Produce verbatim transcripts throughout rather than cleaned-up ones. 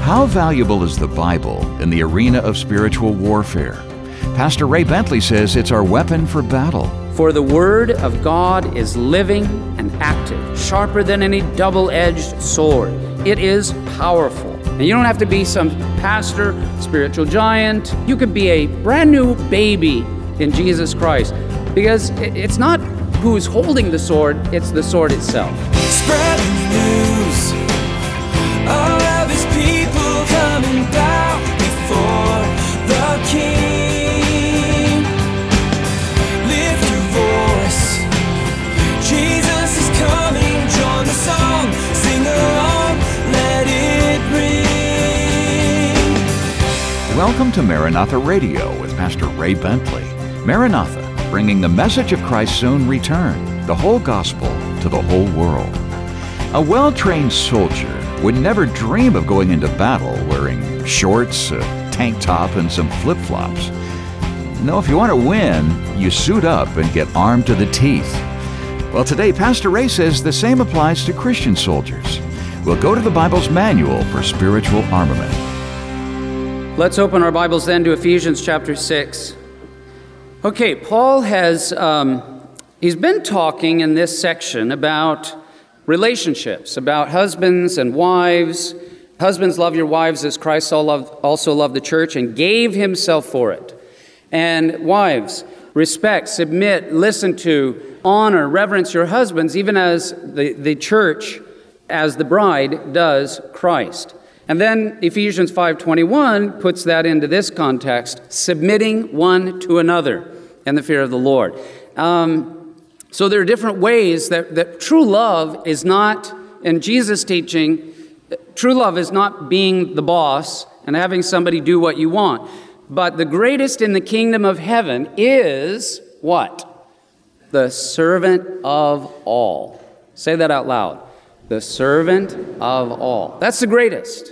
How valuable is the Bible in the arena of spiritual warfare? Pastor Ray Bentley says it's our weapon for battle. For the Word of God is living and active, sharper than any double-edged sword. It is powerful. And you don't have to be some pastor, spiritual giant. You could be a brand new baby in Jesus Christ, because it's not who's holding the sword, it's the sword itself. Spread the news. All of his people coming down before the King. Lift your voice. Jesus is coming. Join the song. Sing along. Let it ring. Welcome to Maranatha Radio with Pastor Ray Bentley. Maranatha, bringing the message of Christ's soon return, the whole gospel to the whole world. A well-trained soldier would never dream of going into battle wearing shorts, a tank top, and some flip-flops. No, if you want to win, you suit up and get armed to the teeth. Well, today, Pastor Ray says the same applies to Christian soldiers. We'll go to the Bible's manual for spiritual armament. Let's open our Bibles then to Ephesians chapter six. Okay, Paul has, um, he's been talking in this section about relationships, about husbands and wives. Husbands, love your wives as Christ also loved the church and gave himself for it. And wives, respect, submit, listen to, honor, reverence your husbands, even as the, the church, as the bride, does Christ. And then Ephesians five twenty-one puts that into this context, submitting one to another in the fear of the Lord. Um, so there are different ways that, that true love is not, in Jesus' teaching, true love is not being the boss and having somebody do what you want. But the greatest in the kingdom of heaven is what? The servant of all. Say that out loud. The servant of all. That's the greatest.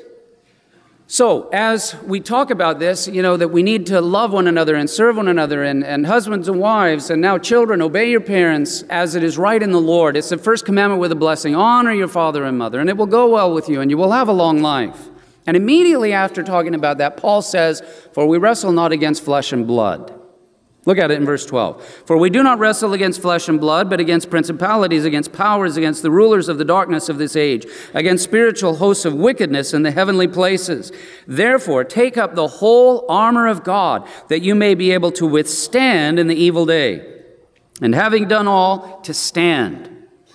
So, as we talk about this, you know, that we need to love one another and serve one another, and, and husbands and wives, and now children, obey your parents as it is right in the Lord. It's the first commandment with a blessing. Honor your father and mother, and it will go well with you, and you will have a long life. And immediately after talking about that, Paul says, for we wrestle not against flesh and blood. Look at it in verse twelve. For we do not wrestle against flesh and blood, but against principalities, against powers, against the rulers of the darkness of this age, against spiritual hosts of wickedness in the heavenly places. Therefore, take up the whole armor of God, that you may be able to withstand in the evil day. And having done all, to stand.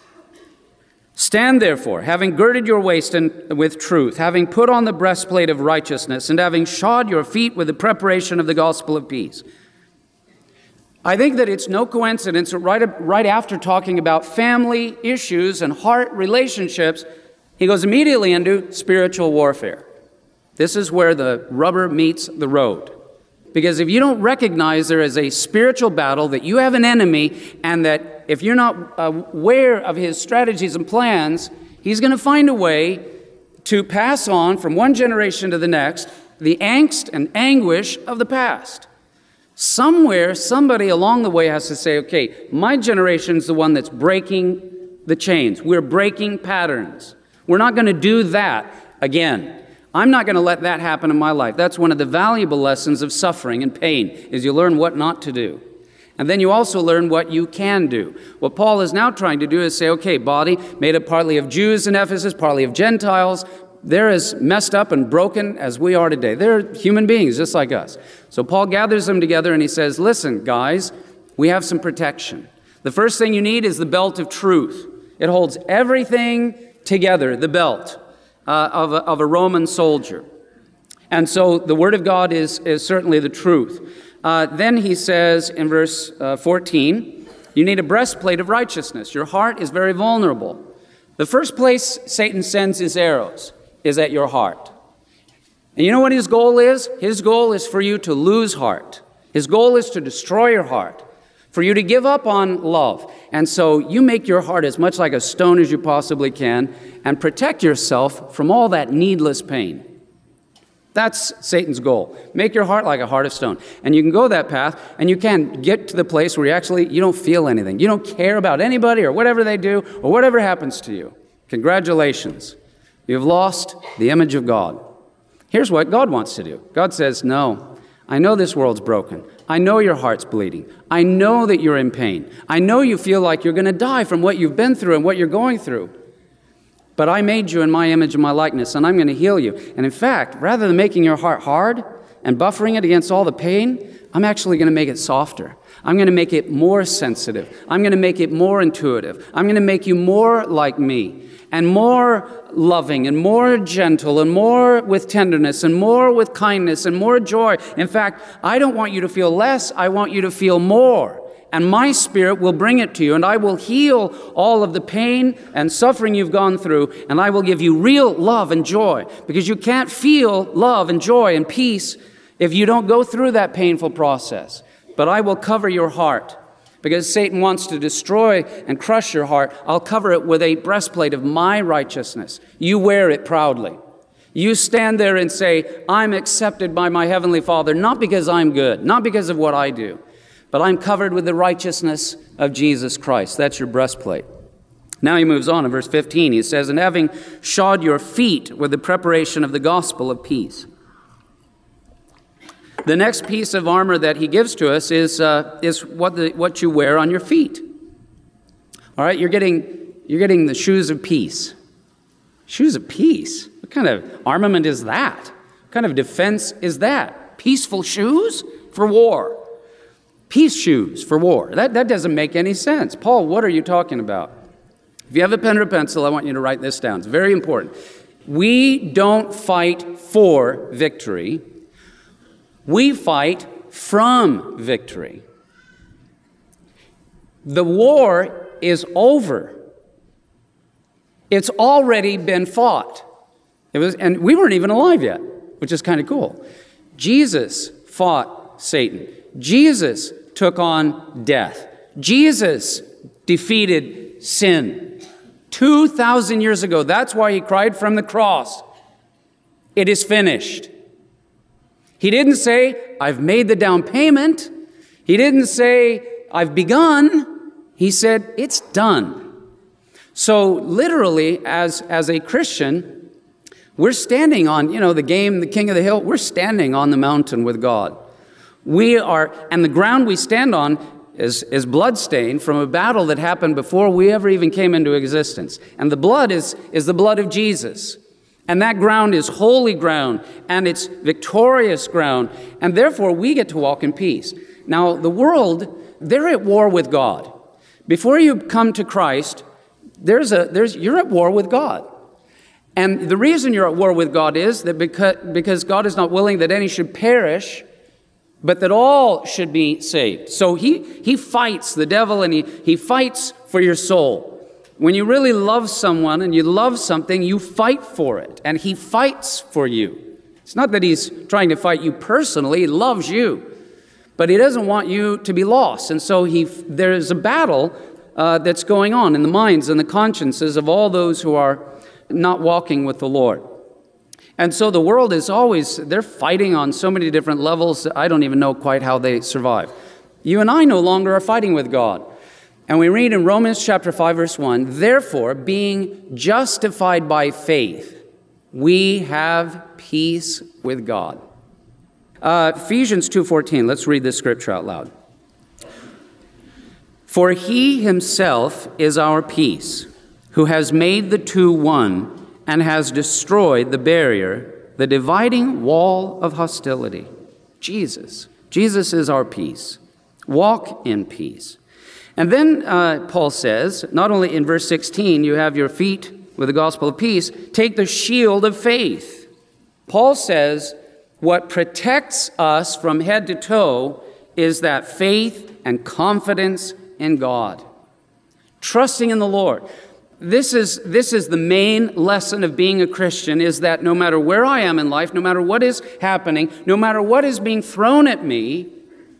Stand therefore, having girded your waist in, with truth, having put on the breastplate of righteousness, and having shod your feet with the preparation of the gospel of peace. I think that it's no coincidence that right, right after talking about family issues and heart relationships, he goes immediately into spiritual warfare. This is where the rubber meets the road. Because if you don't recognize there is a spiritual battle, that you have an enemy, and that if you're not aware of his strategies and plans, he's going to find a way to pass on from one generation to the next the angst and anguish of the past. Somewhere, somebody along the way has to say, okay, my generation's the one that's breaking the chains. We're breaking patterns. We're not going to do that again. I'm not going to let that happen in my life. That's one of the valuable lessons of suffering and pain, is you learn what not to do. And then you also learn what you can do. What Paul is now trying to do is say, okay, body made up partly of Jews in Ephesus, partly of Gentiles. They're as messed up and broken as we are today. They're human beings just like us. So Paul gathers them together and he says, listen, guys, we have some protection. The first thing you need is the belt of truth. It holds everything together, the belt uh, of, a, of a Roman soldier. And so the word of God is, is certainly the truth. Uh, then he says in verse uh, fourteen, you need a breastplate of righteousness. Your heart is very vulnerable. The first place Satan sends his arrows is at your heart. And you know what his goal is? His goal is for you to lose heart. His goal is to destroy your heart, for you to give up on love. And so you make your heart as much like a stone as you possibly can and protect yourself from all that needless pain. That's Satan's goal. Make your heart like a heart of stone. And you can go that path, and you can get to the place where you actually, you don't feel anything. You don't care about anybody or whatever they do or whatever happens to you. Congratulations. You've lost the image of God. Here's what God wants to do. God says, no, I know this world's broken. I know your heart's bleeding. I know that you're in pain. I know you feel like you're going to die from what you've been through and what you're going through. But I made you in my image and my likeness, and I'm going to heal you. And in fact, rather than making your heart hard and buffering it against all the pain, I'm actually going to make it softer. I'm going to make it more sensitive. I'm going to make it more intuitive. I'm going to make you more like me, and more loving, and more gentle, and more with tenderness, and more with kindness, and more joy. In fact, I don't want you to feel less. I want you to feel more. And my Spirit will bring it to you, and I will heal all of the pain and suffering you've gone through, and I will give you real love and joy, because you can't feel love and joy and peace if you don't go through that painful process. But I will cover your heart, because Satan wants to destroy and crush your heart. I'll cover it with a breastplate of my righteousness. You wear it proudly. You stand there and say, I'm accepted by my Heavenly Father, not because I'm good, not because of what I do, but I'm covered with the righteousness of Jesus Christ. That's your breastplate. Now he moves on in verse fifteen. He says, and having shod your feet with the preparation of the gospel of peace. The next piece of armor that he gives to us is uh, is what the what you wear on your feet. All right, you're getting you're getting the shoes of peace. Shoes of peace? What kind of armament is that? What kind of defense is that? Peaceful shoes for war. Peace shoes for war. That, that doesn't make any sense. Paul, what are you talking about? If you have a pen or a pencil, I want you to write this down. It's very important. We don't fight for victory. We fight from victory. The war is over. It's already been fought. It was, and we weren't even alive yet, which is kind of cool. Jesus fought Satan. Jesus took on death. Jesus defeated sin. two thousand years ago, that's why he cried from the cross, it is finished. He didn't say, I've made the down payment. He didn't say, I've begun. He said, it's done. So literally, as, as a Christian, we're standing on, you know, the game, the king of the hill, we're standing on the mountain with God. We are, and the ground we stand on is, is bloodstained from a battle that happened before we ever even came into existence. And the blood is, is the blood of Jesus. And that ground is holy ground, and it's victorious ground, and therefore we get to walk in peace. Now, the world, they're at war with God. Before you come to Christ, there's a, there's, you're at war with God. And the reason you're at war with God is that because, because God is not willing that any should perish, but that all should be saved. So he, he fights the devil, and he, he fights for your soul. When you really love someone and you love something, you fight for it, and he fights for you. It's not that he's trying to fight you personally. He loves you, but he doesn't want you to be lost. And so he, there's a battle uh, that's going on in the minds and the consciences of all those who are not walking with the Lord. And so the world is always, they're fighting on so many different levels. I don't even know quite how they survive. You and I no longer are fighting with God. And we read in Romans chapter five, verse one, therefore, being justified by faith, we have peace with God. Uh, Ephesians two fourteen, let's read this scripture out loud. For he himself is our peace, who has made the two one, and has destroyed the barrier, the dividing wall of hostility. Jesus. Jesus is our peace. Walk in peace. And then uh, Paul says, not only in verse sixteen, you have your feet with the gospel of peace, take the shield of faith. Paul says, what protects us from head to toe is that faith and confidence in God. Trusting in the Lord. This is, this is the main lesson of being a Christian, is that no matter where I am in life, no matter what is happening, no matter what is being thrown at me,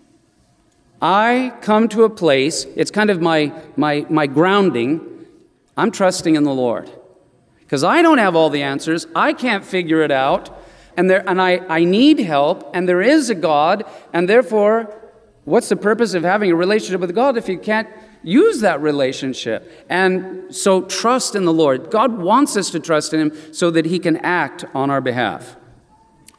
I come to a place, it's kind of my, my, my grounding, I'm trusting in the Lord. Because I don't have all the answers, I can't figure it out, and, there, and I, I need help, and there is a God, and therefore, what's the purpose of having a relationship with God if you can't use that relationship? And so trust in the Lord. God wants us to trust in him so that he can act on our behalf.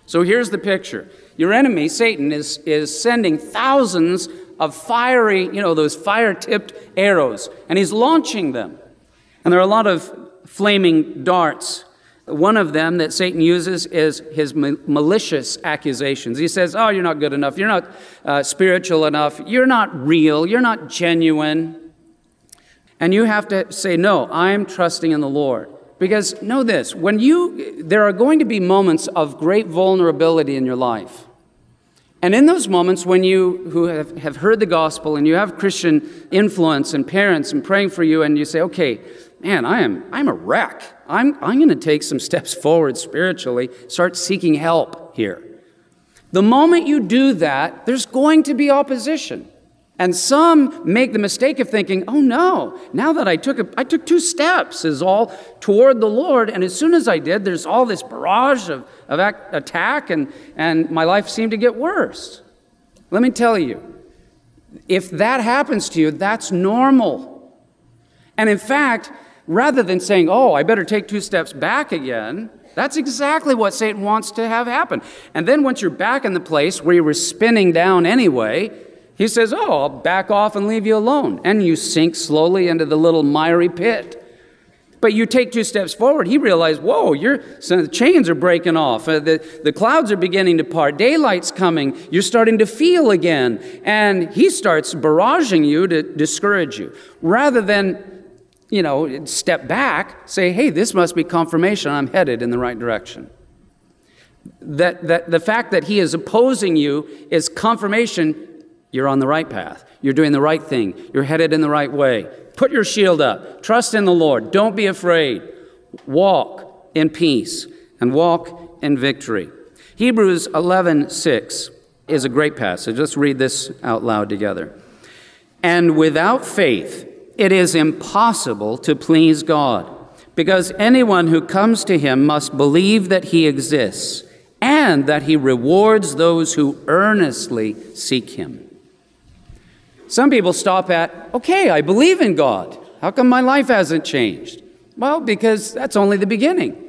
So here's the picture. Your enemy, Satan, is, is sending thousands of fiery, you know, those fire-tipped arrows, and he's launching them. And there are a lot of flaming darts. One of them that Satan uses is his ma- malicious accusations. He says, oh, you're not good enough. You're not uh, spiritual enough. You're not real. You're not genuine. And you have to say, no, I'm trusting in the Lord. Because know this, when you, there are going to be moments of great vulnerability in your life. And in those moments when you who have, have heard the gospel and you have Christian influence and parents and praying for you, and you say, okay, man, I am I'm a wreck. I'm I'm going to take some steps forward spiritually, start seeking help here. The moment you do that, there's going to be opposition. And some make the mistake of thinking, oh no, now that I took a, I took two steps is all toward the Lord, and as soon as I did, there's all this barrage of, of act, attack, and, and my life seemed to get worse. Let me tell you, if that happens to you, that's normal. And in fact, rather than saying, oh, I better take two steps back again, that's exactly what Satan wants to have happen. And then once you're back in the place where you were spinning down anyway, he says, oh, I'll back off and leave you alone. And you sink slowly into the little miry pit. But you take two steps forward, he realized, whoa, you're, so the chains are breaking off. Uh, the, the clouds are beginning to part. Daylight's coming. You're starting to feel again. And he starts barraging you to discourage you. Rather than, you know, step back, say, hey, this must be confirmation I'm headed in the right direction. That, that the fact that he is opposing you is confirmation you're on the right path. You're doing the right thing. You're headed in the right way. Put your shield up. Trust in the Lord. Don't be afraid. Walk in peace and walk in victory. Hebrews eleven six is a great passage. Let's read this out loud together. And without faith, it is impossible to please God, because anyone who comes to him must believe that he exists and that he rewards those who earnestly seek him. Some people stop at, okay, I believe in God. How come my life hasn't changed? Well, because that's only the beginning.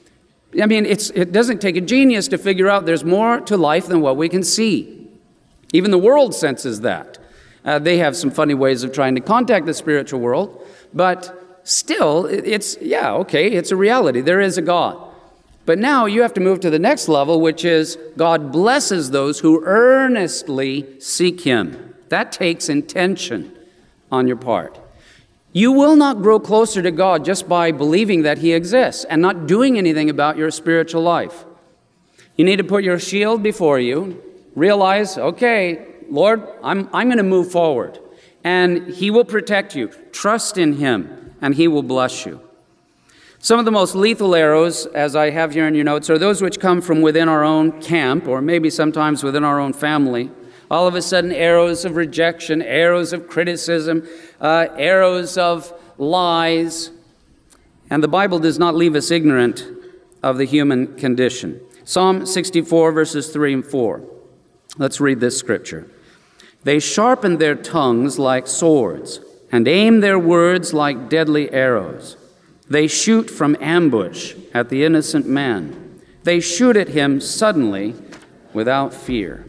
I mean, it's, it doesn't take a genius to figure out there's more to life than what we can see. Even the world senses that. Uh, they have some funny ways of trying to contact the spiritual world, but still, it's, yeah, okay, it's a reality. There is a God. But now you have to move to the next level, which is God blesses those who earnestly seek him. That takes intention on your part. You will not grow closer to God just by believing that he exists and not doing anything about your spiritual life. You need to put your shield before you, realize, okay, Lord, I'm, I'm going to move forward, and he will protect you. Trust in him, and he will bless you. Some of the most lethal arrows, as I have here in your notes, are those which come from within our own camp, or maybe sometimes within our own family. All of a sudden, arrows of rejection, arrows of criticism, uh, arrows of lies. And the Bible does not leave us ignorant of the human condition. Psalm sixty-four, verses three and four. Let's read this scripture. They sharpen their tongues like swords and aim their words like deadly arrows. They shoot from ambush at the innocent man. They shoot at him suddenly without fear.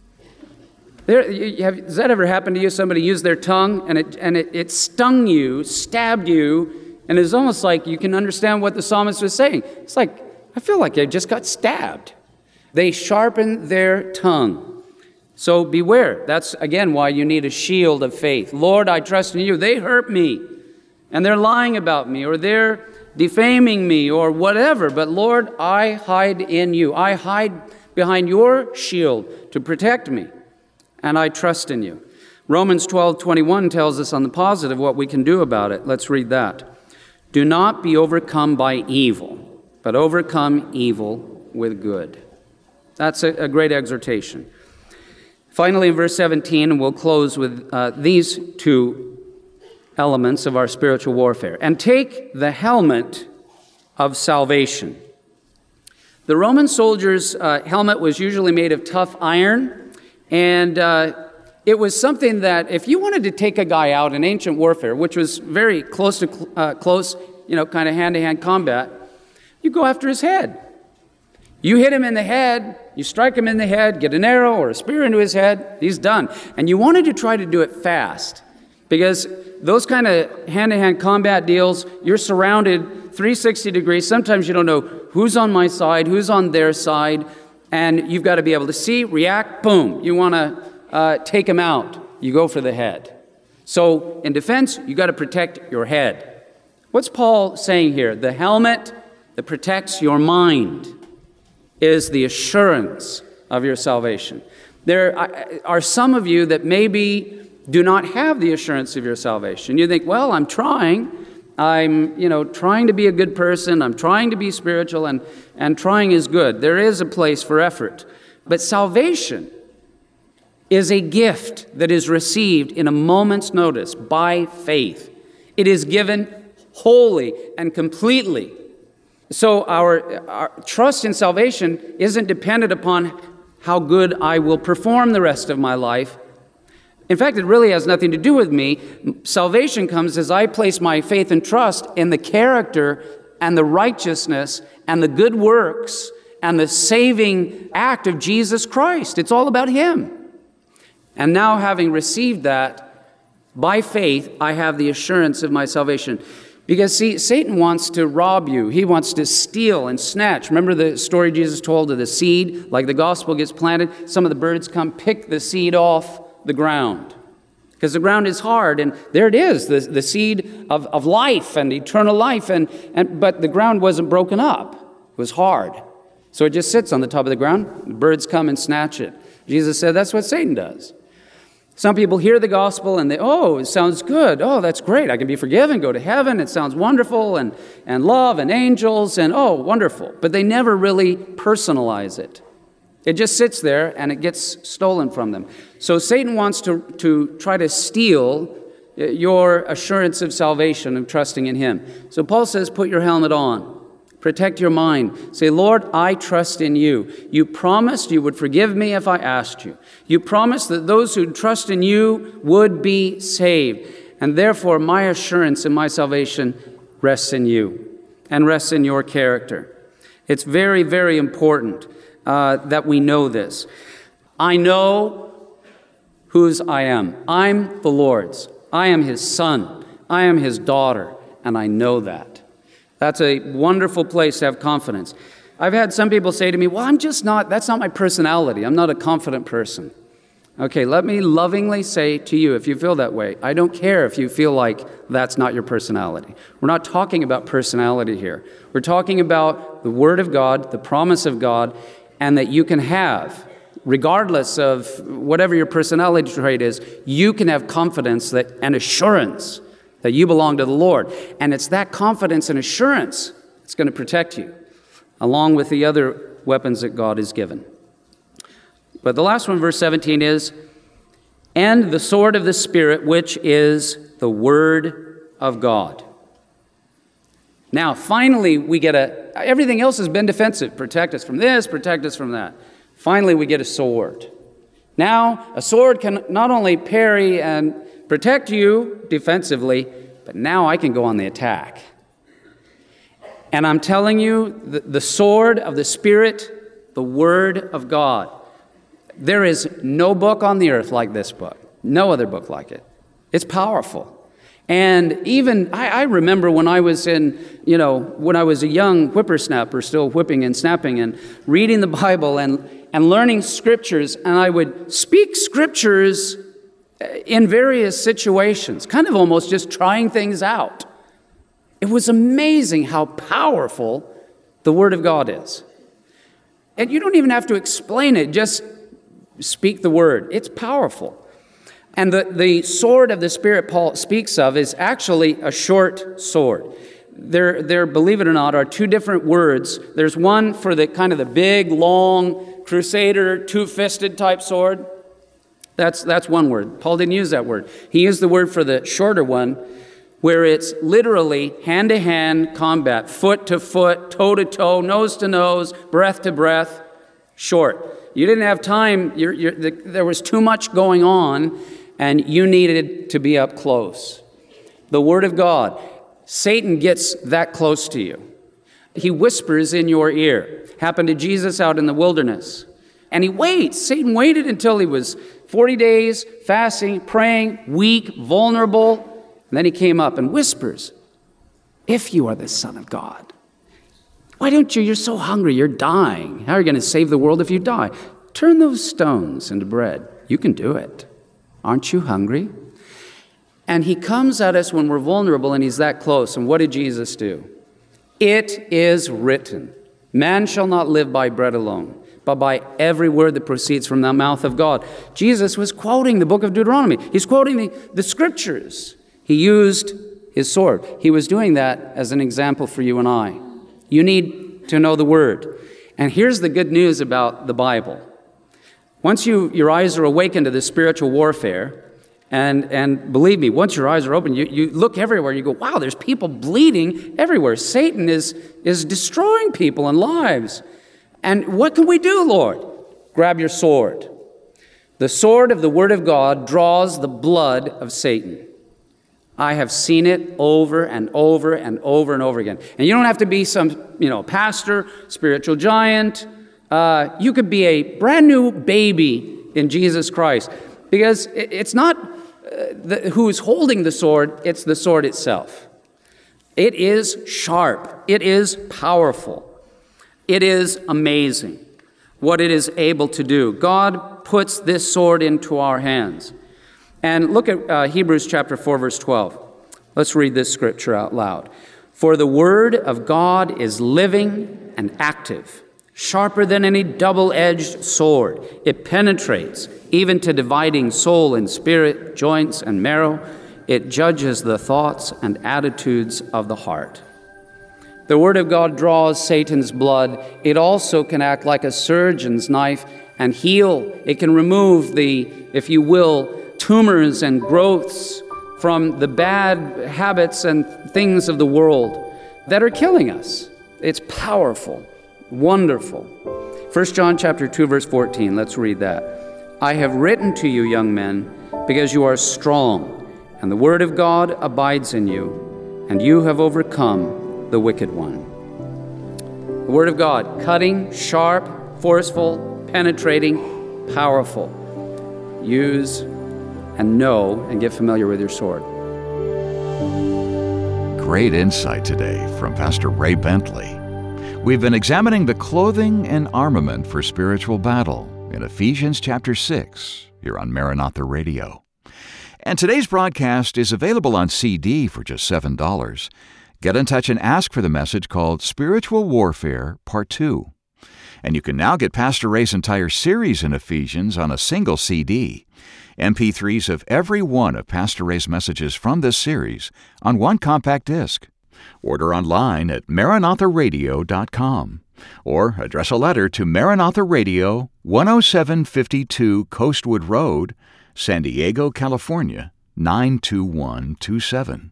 There, you have, has that ever happened to you? Somebody used their tongue and it and it, it stung you, stabbed you, and it's almost like you can understand what the psalmist was saying. It's like, I feel like I just got stabbed. They sharpen their tongue. So beware. That's, again, why you need a shield of faith. Lord, I trust in you. They hurt me, and they're lying about me, or they're defaming me, or whatever. But Lord, I hide in you. I hide behind your shield to protect me. And I trust in you. Romans twelve twenty-one tells us on the positive what we can do about it. Let's read that. Do not be overcome by evil, but overcome evil with good. That's a, a great exhortation. Finally, in verse seventeen, and we'll close with uh, these two elements of our spiritual warfare. And take the helmet of salvation. The Roman soldier's uh, helmet was usually made of tough iron. And uh, it was something that if you wanted to take a guy out in ancient warfare, which was very close to uh, close, you know, kind of hand-to-hand combat, you go after his head. You hit him in the head, you strike him in the head, get an arrow or a spear into his head, he's done. And you wanted to try to do it fast, because those kind of hand-to-hand combat deals, you're surrounded three hundred sixty degrees. Sometimes you don't know who's on my side, who's on their side, and you've got to be able to see, react, boom. You want to uh, take him out. You go for the head. So in defense, you got to protect your head. What's Paul saying here? The helmet that protects your mind is the assurance of your salvation. There are some of you that maybe do not have the assurance of your salvation. You think, well, I'm trying. I'm, you know, trying to be a good person. I'm trying to be spiritual, and, and trying is good. There is a place for effort. But salvation is a gift that is received in a moment's notice by faith. It is given wholly and completely. So our, our trust in salvation isn't dependent upon how good I will perform the rest of my life. In fact, it really has nothing to do with me. Salvation comes as I place my faith and trust in the character and the righteousness and the good works and the saving act of Jesus Christ. It's all about Him. And now, having received that, by faith, I have the assurance of my salvation. Because, see, Satan wants to rob you. He wants to steal and snatch. Remember the story Jesus told of the seed? Like the gospel gets planted, some of the birds come pick the seed off the ground. Because the ground is hard, and there it is, the, the seed of, of life and eternal life. And, and but the ground wasn't broken up. It was hard. So it just sits on the top of the ground. The birds come and snatch it. Jesus said that's what Satan does. Some people hear the gospel and they, oh, it sounds good. Oh, that's great. I can be forgiven, go to heaven. It sounds wonderful, and, and love and angels, and oh, wonderful. But they never really personalize it. It just sits there and it gets stolen from them. So Satan wants to, to try to steal your assurance of salvation, of trusting in Him. So Paul says, put your helmet on. Protect your mind. Say, Lord, I trust in you. You promised you would forgive me if I asked you. You promised that those who trust in you would be saved. And therefore, my assurance in my salvation rests in you and rests in your character. It's very, very important uh, that we know this. I know whose I am. I'm the Lord's. I am His son. I am His daughter. And I know that. That's a wonderful place to have confidence. I've had some people say to me, well, I'm just not, that's not my personality. I'm not a confident person. Okay, let me lovingly say to you, if you feel that way, I don't care if you feel like that's not your personality. We're not talking about personality here. We're talking about the Word of God, the promise of God, and that you can have, regardless of whatever your personality trait is, you can have confidence that and assurance that you belong to the Lord. And it's that confidence and assurance that's going to protect you, along with the other weapons that God has given. But the last one, verse seventeen, is, and the sword of the Spirit, which is the Word of God. Now, finally, we get a, everything else has been defensive. Protect us from this, protect us from that. Finally, we get a sword. Now, a sword can not only parry and protect you defensively, but now I can go on the attack. And I'm telling you, the, the sword of the Spirit, the Word of God. There is no book on the earth like this book. No other book like it. It's powerful. And even, I, I remember when I was in, you know, when I was a young whippersnapper, still whipping and snapping and reading the Bible and, and learning scriptures, and I would speak scriptures in various situations, kind of almost just trying things out. It was amazing how powerful the Word of God is. And you don't even have to explain it, just speak the Word. It's powerful. And the, the sword of the Spirit Paul speaks of is actually a short sword. There, there, believe it or not, are two different words. There's one for the kind of the big, long, crusader, two-fisted type sword. That's, that's one word. Paul didn't use that word. He used the word for the shorter one, where it's literally hand-to-hand combat, foot to foot, toe to toe, nose to nose, breath to breath, short. You didn't have time. You're, you're, the, there was too much going on, and you needed to be up close. The Word of God. Satan gets that close to you. He whispers in your ear. Happened to Jesus out in the wilderness. And he waits. Satan waited until he was forty days, fasting, praying, weak, vulnerable. And then he came up and whispers, if you are the Son of God, why don't you? You're so hungry, you're dying. How are you going to save the world if you die? Turn those stones into bread. You can do it. Aren't you hungry? And he comes at us when we're vulnerable, and he's that close. And what did Jesus do? It is written, man shall not live by bread alone, but by every word that proceeds from the mouth of God. Jesus was quoting the book of Deuteronomy. He's quoting the, the scriptures. He used his sword. He was doing that as an example for you and I. You need to know the word. And here's the good news about the Bible. Once you, your eyes are awakened to the spiritual warfare, and, and believe me, once your eyes are open, you, you look everywhere, you go, wow, there's people bleeding everywhere. Satan is, is destroying people and lives. And what can we do, Lord? Grab your sword. The sword of the Word of God draws the blood of Satan. I have seen it over and over and over and over again. And you don't have to be some, you know, pastor, spiritual giant. Uh, you could be a brand new baby in Jesus Christ. Because it's not uh, the, who's holding the sword, it's the sword itself. It is sharp. It is powerful. It is amazing what it is able to do. God puts this sword into our hands. And look at uh, Hebrews chapter four, verse twelve. Let's read this scripture out loud. For the word of God is living and active, sharper than any double-edged sword. It penetrates even to dividing soul and spirit, joints and marrow. It judges the thoughts and attitudes of the heart. The word of God draws Satan's blood. It also can act like a surgeon's knife and heal. It can remove the, if you will, tumors and growths from the bad habits and things of the world that are killing us. It's powerful, wonderful. First John chapter two, verse fourteen, let's read that. I have written to you, young men, because you are strong, and the word of God abides in you, and you have overcome the wicked one. The word of God, cutting, sharp, forceful, penetrating, powerful. Use and know and get familiar with your sword. Great insight today from Pastor Ray Bentley. We've been examining the clothing and armament for spiritual battle in Ephesians chapter six here on Maranatha Radio. And today's broadcast is available on C D for just seven dollars. Get in touch and ask for the message called Spiritual Warfare Part two. And you can now get Pastor Ray's entire series in Ephesians on a single C D. M P threes of every one of Pastor Ray's messages from this series on one compact disc. Order online at maranatha radio dot com or address a letter to Maranatha Radio, one oh seven fifty-two Coastwood Road, San Diego, California, nine two one two seven.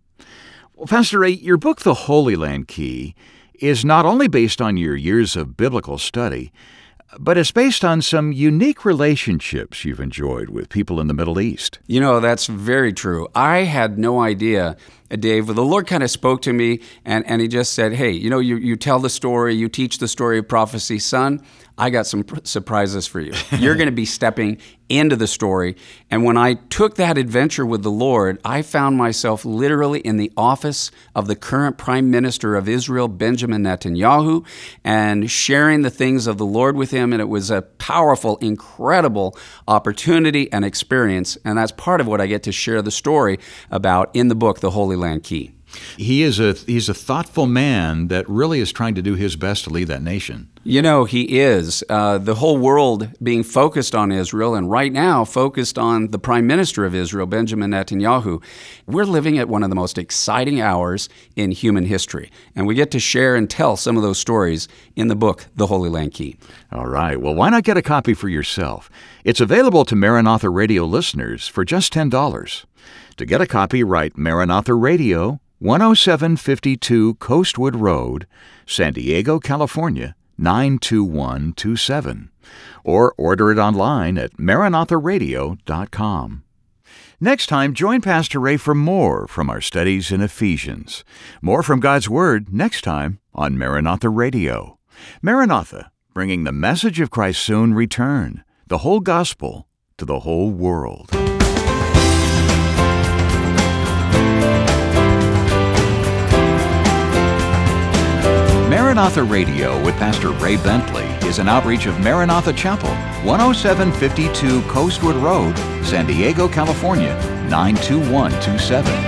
Well, Pastor Ray, your book, The Holy Land Key, is not only based on your years of biblical study, but it's based on some unique relationships you've enjoyed with people in the Middle East. You know, that's very true. I had no idea, Dave. The Lord kind of spoke to me, and, and he just said, hey, you know, you, you tell the story, you teach the story of prophecy. Son, I got some pr- surprises for you. You're going to be stepping into the story. And when I took that adventure with the Lord, I found myself literally in the office of the current Prime Minister of Israel, Benjamin Netanyahu, and sharing the things of the Lord with him. And it was a powerful, incredible opportunity and experience. And that's part of what I get to share the story about in the book, The Holy Land Key. He is a he's a thoughtful man that really is trying to do his best to lead that nation. You know, he is. Uh, the whole world being focused on Israel, and right now focused on the Prime Minister of Israel, Benjamin Netanyahu. We're living at one of the most exciting hours in human history, and we get to share and tell some of those stories in the book, The Holy Land Key. All right. Well, why not get a copy for yourself? It's available to Maranatha Radio listeners for just ten dollars. To get a copy, write Maranatha Radio, one oh seven fifty-two Coastwood Road, San Diego, California, nine two one two seven. Or order it online at maranatha radio dot com. Next time, join Pastor Ray for more from our studies in Ephesians. More from God's Word next time on Maranatha Radio. Maranatha, bringing the message of Christ's soon return, the whole gospel to the whole world. Maranatha Radio with Pastor Ray Bentley is an outreach of Maranatha Chapel, one oh seven fifty-two Coastwood Road, San Diego, California, nine two one two seven.